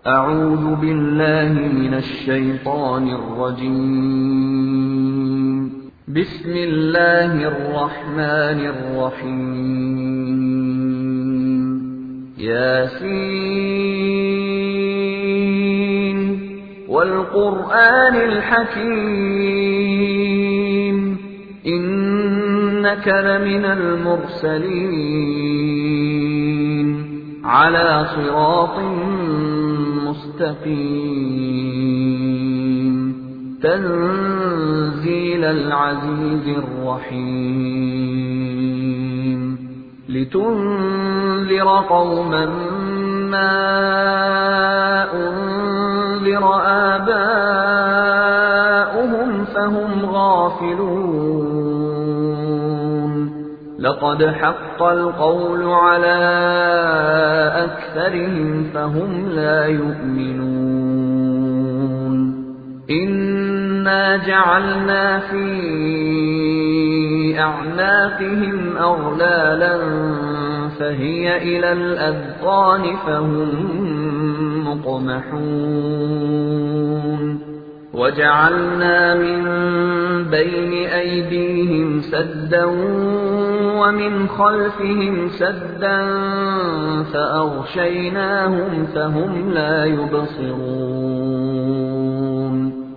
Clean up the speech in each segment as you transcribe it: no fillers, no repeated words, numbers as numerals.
أعوذ بالله من الشيطان الرجيم. بسم الله الرحمن الرحيم. ياسين والقرآن الحكيم إنك لمن المرسلين على صراط مستقيم تنزيل العزيز الرحيم لتنذر قوما ما أنذر آباؤهم فهم غافلون لقد حق القول على أكثرهم فهم لا يؤمنون إنا جعلنا في أعناقهم أغلالا فهي إلى الأذقان فهم مقمحون وجعلنا من بين أيديهم سدا ومن خلفهم سدا فأغشيناهم فهم لا يبصرون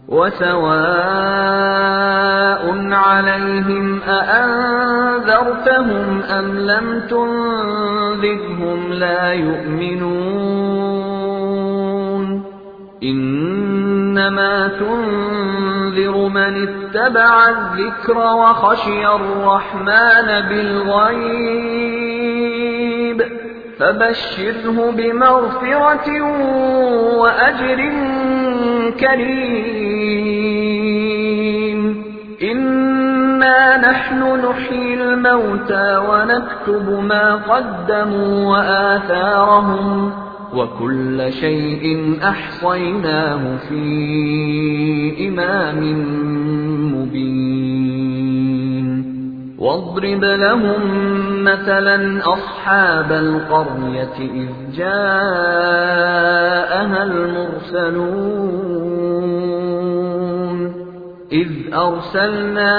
وسواء عليهم أأنذرتهم أم لم تنذرهم لا يؤمنون إنما تنذر من اتبع الذكر وخشي الرحمن بالغيب فبشره بمغفرة وأجر كريم إنا نحن نحيي الموتى ونكتب ما قدموا وآثارهم وكل شيء أحصيناه في إمام مبين واضرب لهم مثلا أصحاب القرية إذ جاءها المرسلون إذ أرسلنا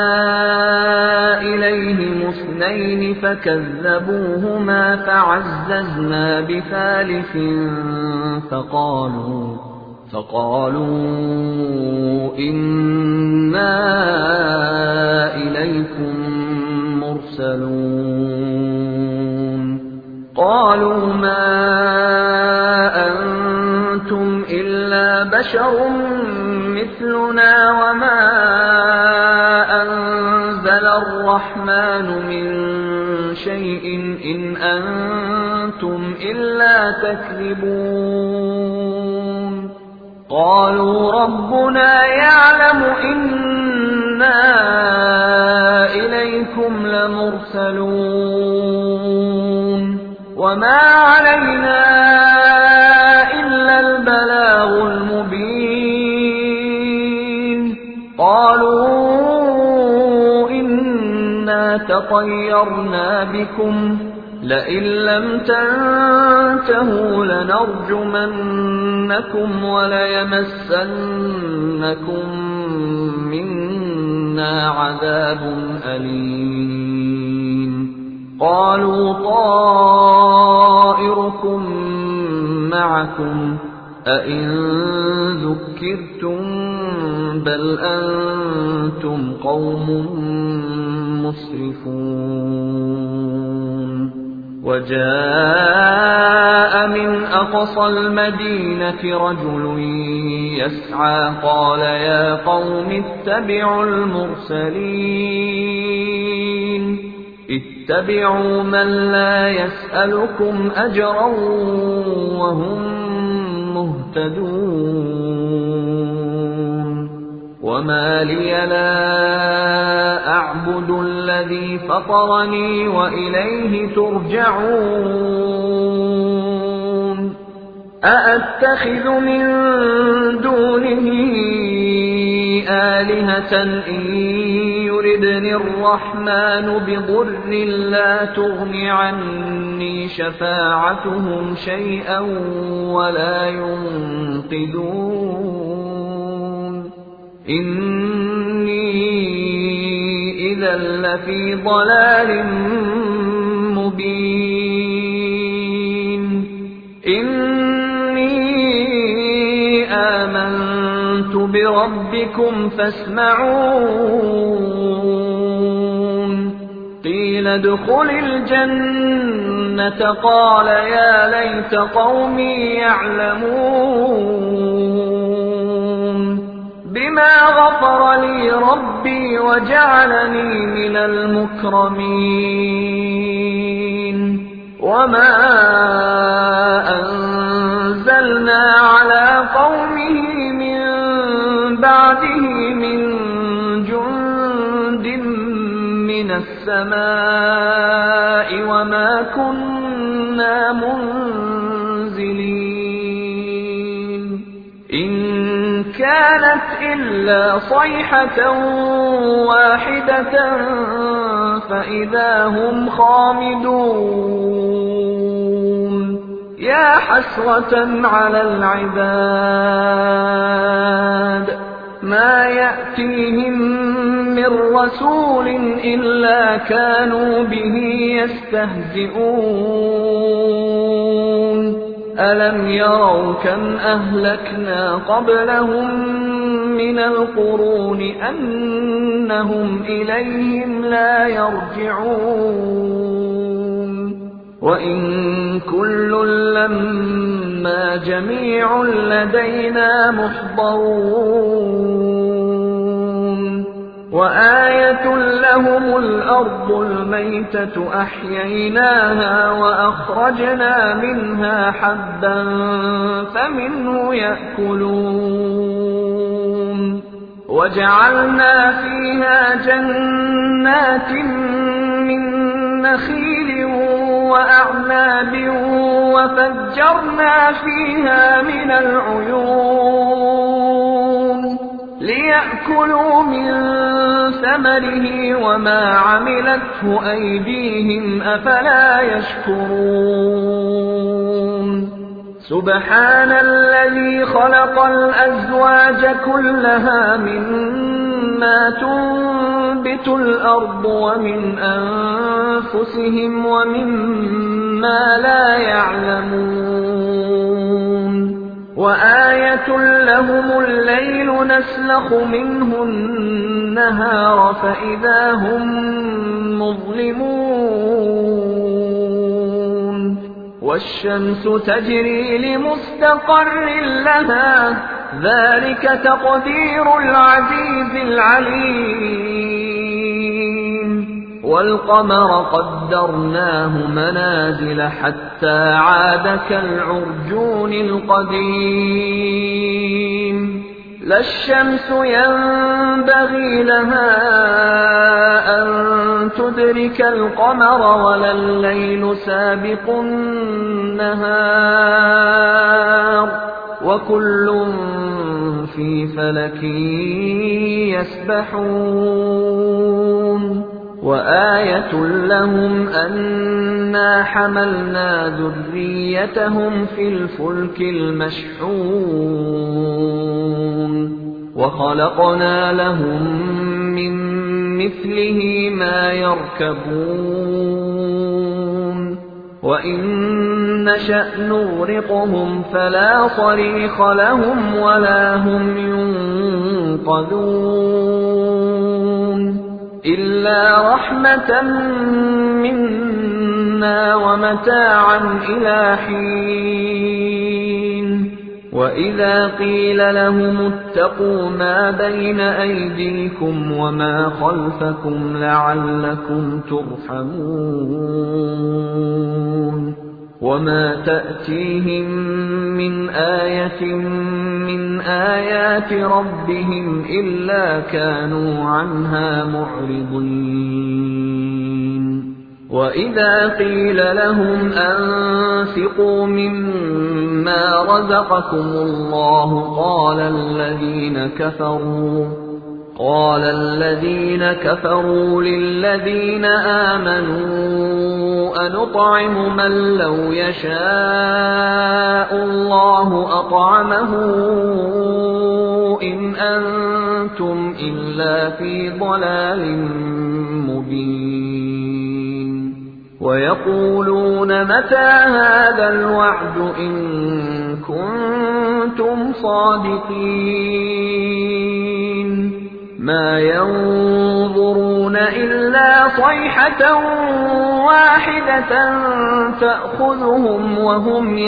إليهم 2 فكذبوهما فعززنا بثالث فقالوا إنا إليكم مرسلون قالوا ما أنتم إلا بشر مثلنا وما أنزل الرحمن من شيء إن أنتم إلا تكذبون قالوا ربنا يعلم إنا إليكم لمرسلون وما علينا إلا البلاغ المبين قالوا إنا تطيرنا بكم لئن لم تنتهوا لنرجمنكم وليمسنكم منا عذاب أليم قالوا طائركم معكم أئن ذكرتم بل أنتم قوم مسرفون وجاء من أقصى المدينة رجل يسعى قال يا قوم اتبعوا المرسلين اتبعوا من لا يسألكم أجرا وهم مهتدون وما لي لا أعبد الذي فطرني وإليه ترجعون أأتخذ من دونه آلهة إن يردني الرحمن بضر لا تغن عني شفاعتهم شيئا ولا ينقذون إني إذا لفي ضلال مبين إني آمنت بربكم فاسمعون قيل ادخل الجنة قال يا ليت قومي يعلمون بما غفر لي ربي وجعلني من المكرمين وما أنزلنا على قومه من بعده من جند من السماء وما كنا منزلين إن كانت إلا صيحة واحدة فإذا هم خامدون يا حسرة على العباد ما يأتيهم من رسول إلا كانوا به يستهزئون ألم يروا كم أهلكنا قبلهم من القرون أنهم إليهم لا يرجعون وإن كل لما جميع لدينا محضرون وآية لهم الأرض الميتة أحييناها وأخرجنا منها حبا فمنه يأكلون وجعلنا فيها جنات من نخيل وأعناب وفجرنا فيها من العيون ليأكلوا من ثمره وما عملته أيديهم أفلا يشكرون سبحان الذي خلق الأزواج كلها مما تنبت الأرض ومن أنفسهم ومما لا يعلمون وآية لهم الليل نسلخ منه النهار فإذا هم مظلمون والشمس تجري لمستقر لها ذلك تقدير العزيز العليم والقمر قدرناه منازل حتى عاد كالعرجون القديم لا الشمس ينبغي لها أن تدرك القمر ولا الليل سابق النهار وكل في فلك يسبحون وآية لهم أنا حملنا ذريتهم في الفلك المشحون وخلقنا لهم من مثله ما يركبون وإن نشأ نغرقهم فلا صريخ لهم ولا هم ينقذون إلا رحمة منا ومتاعا إلى حين وإذا قيل لهم اتقوا ما بين أيديكم وما خلفكم لعلكم ترحمون وما تأتيهم من آية من آيات ربهم إلا كانوا عنها معرضين وإذا قيل لهم أنفقوا مما رزقكم الله قال الذين كفروا للذين آمنوا أنطعم من لو يشاء الله أطعمه إن أنتم إلا في ضلال مبين ويقولون متى هذا الوعد إن كنتم صادقين ما ينظرون إلا صيحة واحدة تأخذهم وهم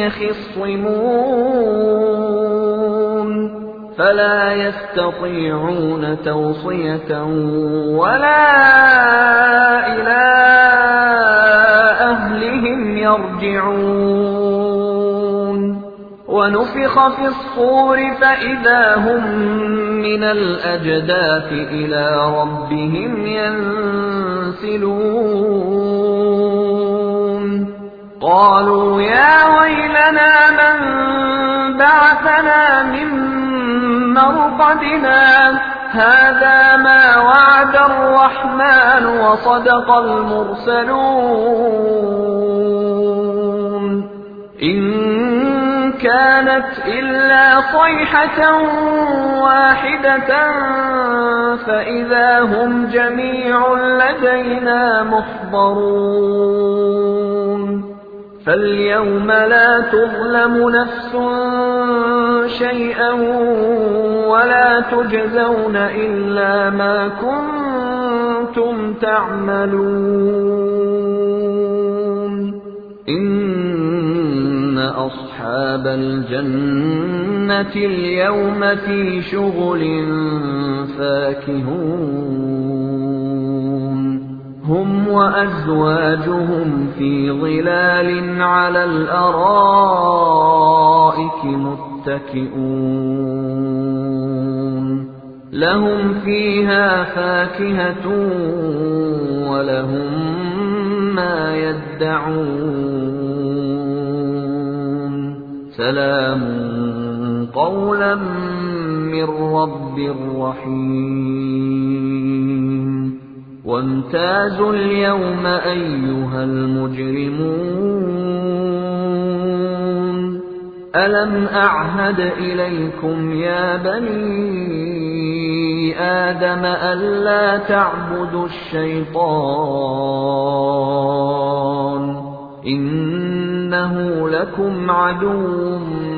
يخصمون فلا يستطيعون توصية ولا إلى أهلهم يرجعون ونفخ في الصور فإذا هم من الأجداث إلى ربهم ينسلون قالوا يا ويلنا من بعثنا من مرقدنا هذا ما وعد الرحمن وصدق المرسلون إن كانت إلا صيحة واحدة فإذا هم جميع لدينا محضرون فاليوم لا تظلم نفس شيئا ولا تجزون إلا ما كنتم تعملون إن أصحاب الجنة اليوم في شغل فاكهون هم وأزواجهم في ظلال على الأرائك متكئون لهم فيها فاكهة ولهم ما يدعون سلام قولا من رب رحيم وامتازوا اليوم أيها المجرمون ألم أعهد إليكم يا بني آدم ألا تعبدوا الشيطان إنه لكم عدو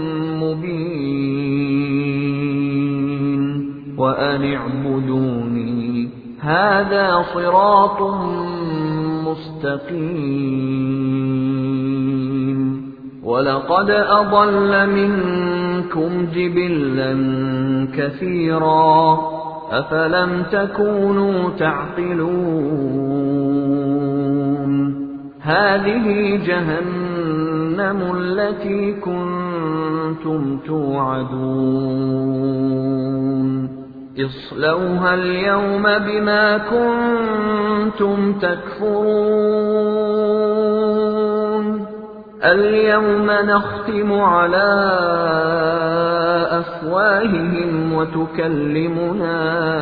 مبين وأن اعبدوني هذا صراط مستقيم ولقد أضل منكم جبلا كثيرا أفلم تكونوا تعقلون هذه جهنم التي كنتم توعدون اصلوها اليوم بما كنتم تكفرون اليوم نختم على أفواههم وتكلمنا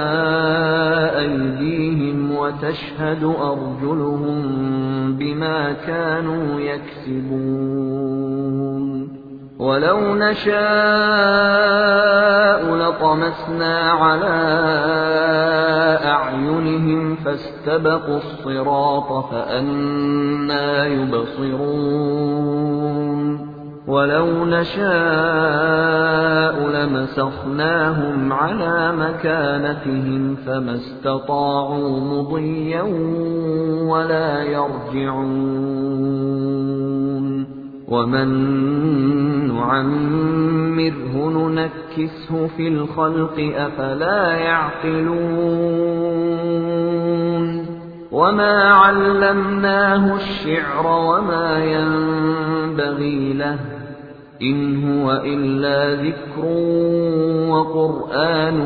أيديهم وتشهد أرجلهم بما كانوا يكسبون ولو نشاء لطمسنا على أعينهم فاستبقوا الصراط فأنى يبصرون ولو نشاء لمسخناهم على مكانتهم فما استطاعوا مضيا ولا يرجعون ومن نعمره ننكسه في الخلق أفلا يعقلون وما علمناه الشعر وما ينبغي له إن هو إلا ذكر وقرآن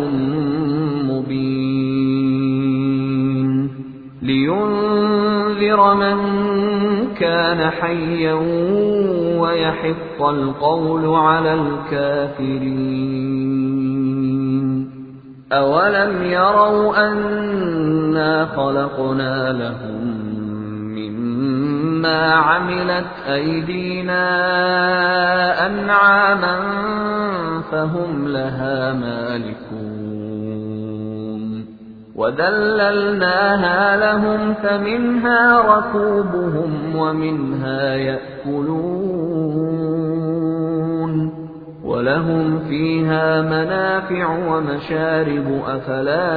مبين لينذر من كان حيا ويحق القول على الكافرين أَوَلَمْ يَرَوْا أَنَّا خَلَقْنَا لَهُم مِّمَّا عَمِلَتْ أَيْدِينَا أَنْعَامًا فَهُمْ لَهَا مَالِكُونَ وَذَلَّلْنَاهَا لَهُمْ فَمِنْهَا رَكُوبُهُمْ وَمِنْهَا يَأْكُلُونَ وَلَهُمْ فِيهَا مَنَافِعُ وَمَشَارِبُ أَفَلَا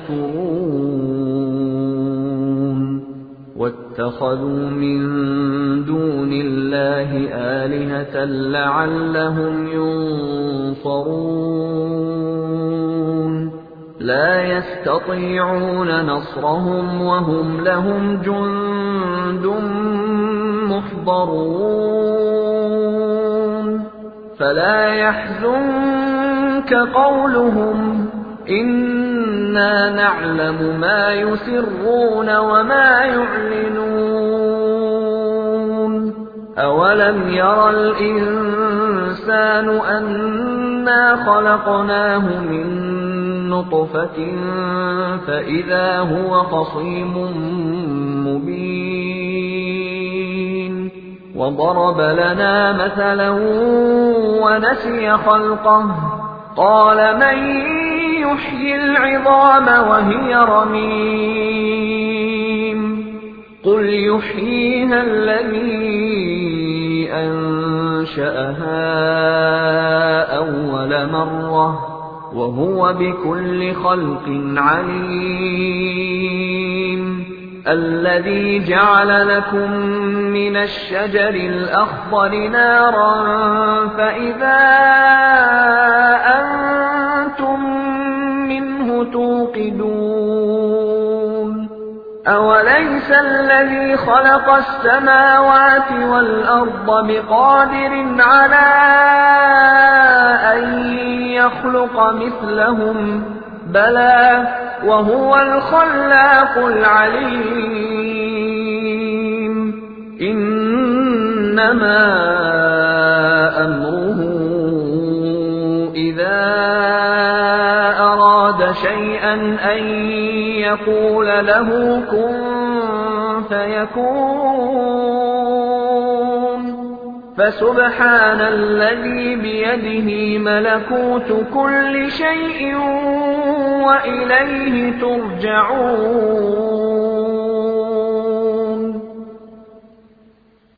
يَشْكُرُونَ وَاتَّخَذُوا مِن دُونِ اللَّهِ آلِهَةً لَّعَلَّهُمْ يُنصَرُونَ لَا يَسْتَطِيعُونَ نَصْرَهُمْ وَهُمْ لَهُمْ جُندٌ مُّحْضَرُونَ فَلَا يَحْزُنكَ قَوْلُهُمْ إِنَّا نَعْلَمُ مَا يُسِرُّونَ وَمَا يُعْلِنُونَ أَوَلَمْ يَرَ الْإِنسَانُ أَنَّا خَلَقْنَاهُ مِن نُّطْفَةٍ فَإِذَا هُوَ خَصِيمٌ مُّبِينٌ وَضَرَبَ لَنَا مَثَلًا وَنَسِيَ خَلْقَهُ قَالَ مَن يُحْيِي الْعِظَامَ وَهِيَ رَمِيمٌ قُلْ يُحْيِيهَا الَّذِي أَنشَأَهَا أَوَّلَ مَرَّةٍ وَهُوَ بِكُلِّ خَلْقٍ عَلِيمٌ الَّذِي جَعَلَ لَكُم مِّنَ الشَّجَرِ الْأَخْضَرِ نَارًا فَإِذَا أَنتُم مِّنْهُ تُوقِدُونَ أَوَلَيْسَ الَّذِي خَلَقَ السَّمَاوَاتِ وَالْأَرْضَ بِقَادِرٍ عَلَىٰ أَن يَخْلُقَ مِثْلَهُم بَلَىٰ وَهُوَ الْخَلَّاقُ الْعَلِيمُ إِنَّمَا أَمْرُهُ إِذَا أَرَادَ شَيْئًا أَن يَقُولَ لَهُ كُن فَيَكُونُ فَسُبْحَانَ الَّذِي بِيَدِهِ مَلَكُوتُ كُلِّ شَيْءٍ وَإِلَيْهِ تُرْجَعُونَ